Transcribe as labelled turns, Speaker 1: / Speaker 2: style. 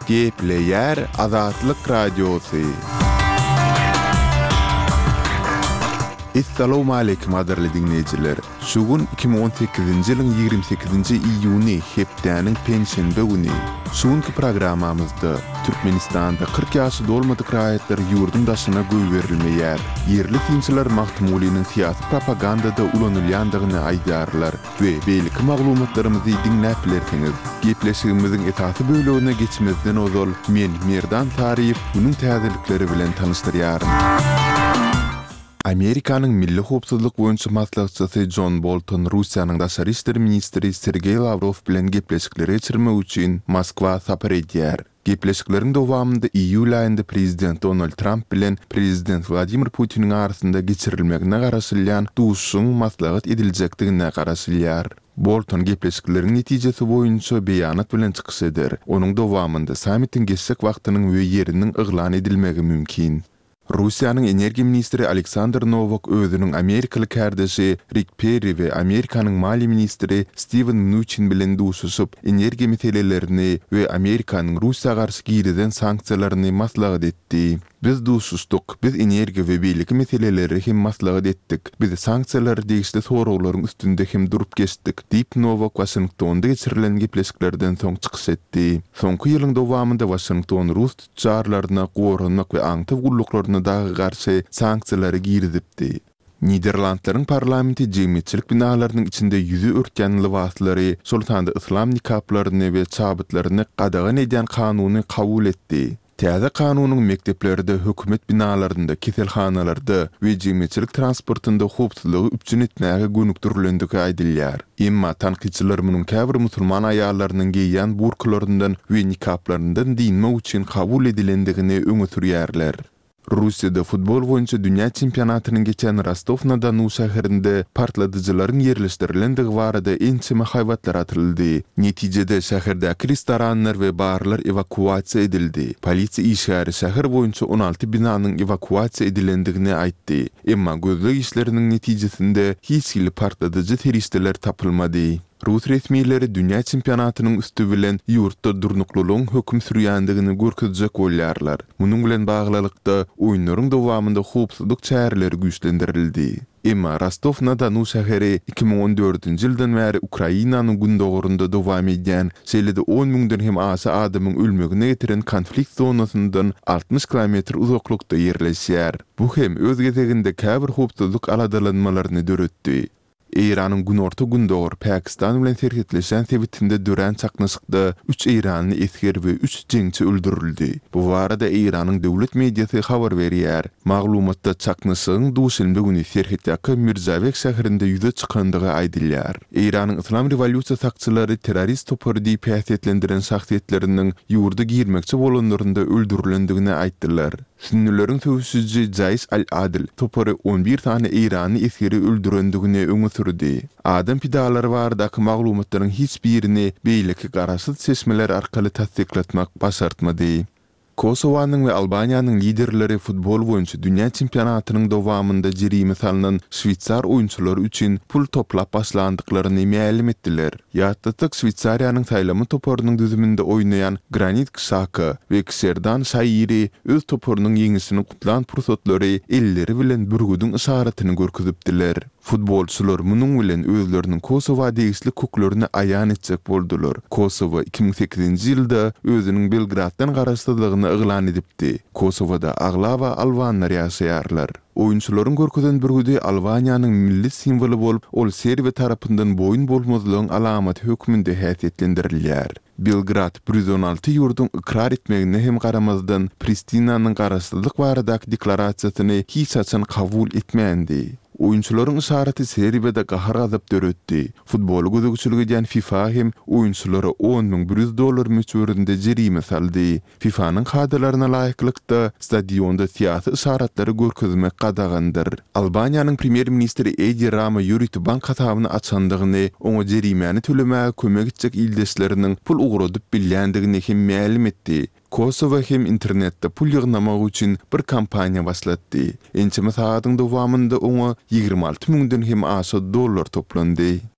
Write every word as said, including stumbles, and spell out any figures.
Speaker 1: Gepleyer Azatlyk Radiosu. Assalamu alaykum adarly dinleyijiler. Şugun iki bin on sekizinji ýylyň ýygrimi sekizinji iýuny hepdäniň pensiýa güni. Şugunky programmamyzda Türkmenistanda kırk ýaşy dolmadyk raýatlar ýurdun daşyna göý berilmeýär. Yerli tinçiler Mahmulynyň siýasy propagandada ulanylýandygyny aýdarlar we beýleki maglumatlarymyzy dinläp bilersiňiz. Gepleşigimiziň esasy bölegine geçmezden ozal men Merdan Taryýew bunyň täzelikleri bilen tanışdyrýarym. Amerikanyň milli howpsuzlyk boýunça maslahatçysy John Bolton Russiýanyň daşary işler ministri Sergey Lavrov bilen gepleşikleri geçirmek üçin Moskwa sapar edýär. Gepleşikleriň dowamında iýul aýynda prezident Donald Trump bilen prezident Vladimir Putiniň arasynda geçirilmegine garaşylýan duşuň maslahat ediljekdigine garaşylýar. Bolton gepleşikleriň netijesi boýunça beýanat bilen çykyş eder. Onuň dowamında sammitin geçsek wagtynyň we ýeriniň yglan edilmegi mümkin. Russiýanyň energiýa ministri Aleksandr Novak özüniň Amerikaly kardeşi Rick Perry we Amerikanyň mali ministri Steven Mnuchin bilen duşuşyp energiýa meselelerini we Amerikanyň Russiýa garşy giriden sanksiýalaryny maslahat etdi. Biz duşuşdyk, biz energiýa we beýleki meseleleri hem maslahat etdik. Biz sanksiýalary degişli soraglaryň üstünde hem durup geçdik. Diýip Novak Washingtonda geçirilen gepleşiklerden soň çykyş etdi. Soňky ýylyň dowamında Washington Rus tüccarlaryna gorunmak we aňtyp gulluklarına dağı garşy sanksiýalary girdipdi. Niderlandlaryň parlamenti jemgyýetçilik binalarynyň içinde ýüzü örtgen libaslary, sultanda islam nikaplaryny we çabytlaryny gadagan edýän kanuny kabul etdi. Täze kanunyň mekteplerinde, hökümet binalarynda, keselhanalarda we jemgyýetçilik transportynda howpsuzlygy üçin etmäge gönükdirilendigi aýdylýar. Emma tanqidçiler munyň käbir musulman aýallarynyň giýýän burklaryndan we nikaplaryndan diýmek üçin kabul edilendigini öňe sürýärler. Russiýada futbol boýunça dünýä çempionatynyň geçen Rostov-na-Donu şäherinde partladyjylaryň yerleşdirilendigi barada ençeme haýwatlar atyldy. Netijede şäherdäki restoranlar we barlar evakuasiýa edildi. Polisiýa işgäri şäher boýunça on alty binanyň evakuasiýa edilendigini aýtdy. Emma gözleg işleriniň netijesinde hiç kili partladyjy teristler tapylmady. Rus resmiýetleri dünýä çempionatynyň üstü bilen ýurtda durnuklulygyň hökm sürýändigini görkezjek bolýarlar. Munyň bilen baglylykda oýunlaryň dowamında howpsuzlyk çäreleri güýçlendirildi. Emma Rostov-na-Donu şäheri iki bin on dördünji ýyldan bäri Ukrainanyň gündogurunda dowam edýän şeýlede on müňden hem aşy adamyň ölmegine getiren konflikt zonasyndan altmış kilometr uzaklykda ýerleşýär. Bu hem öz gezeginde käbir howpsuzlyk aladalanmalaryny döretdi. Iranyň günorta gündogur Pakistan bilen serhetleşen sebitinde dören çaknaşykda üç Iranly esger we üç jeňçi öldürildi. Bu barada Iranyň döwlet mediasy habar berýär. Maglumatda çaknaşygyň duşilmegi güni serhetdäki Mirzabek şäherinde ýüze çykandygy aýdylýar. Iranyň Islam rewolýusiýa sakçylary terrorist topar diýip häsiýetlendiren şahsiýetleriniň ýurda girmekçi bolanlarynda öldürilendigini aýtdylar. Sünnileriň tövsüzji Jays al-Adil topary on bir tane Irany esgeri öldürendigini öňe sürdi. Adam pidalary bardaky maglumatlaryň hiç birini beýleki garaşsyz seçmeler arkaly tasdiklatmak başartmady. Kosowanyň we Albaniýanyň liderleri futbol boýunça dünýä çempionatynyň dowamında jerime salynan Şwitsar oýunçylary üçin pul toplap başlandyklaryny ma'lum etdiler. Ýatdatyk Şwitsariýanyň saýlamy toparynyň düzüminde oýnayan Granit Xhaka we Serdan Şaýry öz toparynyň ýeňisini gutlan pursatlary elleri bilen bürgüdüň işaratyny görkezipdiler. Futbolçular munyň bilen özleriniň Kosowa degisli koklaryny aýan etjek boldular. Kosowa iki bin sekizinji ýylda özüniň Belgraddan garaşsyzlygyny yglan edipdi. Kosowada aglaba albanlar ýaşaýarlar. Oýunçularyň görkezen bürgüdi Albaniýanyň milli simwolu bolup, ol Serbiýa tarapyndan boyun bolmazlygyň alamaty hökmünde häsiýetlendirilýär. Belgrad bir yüz on alty ýurdun ikrar etmegine hem garamazdan Pristinanyň garaşsyzlyk baradaky deklarasiýasyny hiç açan kabul etmeýändi. Oýunçularyň işaraty Serbiýada gahar azap döretdi. Futbol gözegçiligi diýen FIFA hem oýunçulara on müň bir yüz dollar möçberinde jerime saldy. FIFA'nyň hadalaryna laýyklykda stadionda siýasy işaratlary görkezmek gadagandyr. Albaniýanyň premier ministri Edi Rama ýürütip bank hasabyny açandygyny, oňa jerimeni tölemäge kömek etjek ildeşleriniň pul ugradyp bilýändigini hem ma'lum etdi. Kosowa hem internetde pul ýygnamak üçin bir kampaniýa başlatdy. Ençeme saýatyň dowamında oňa ýygrima alty müňden hem aşy dollar toplandy.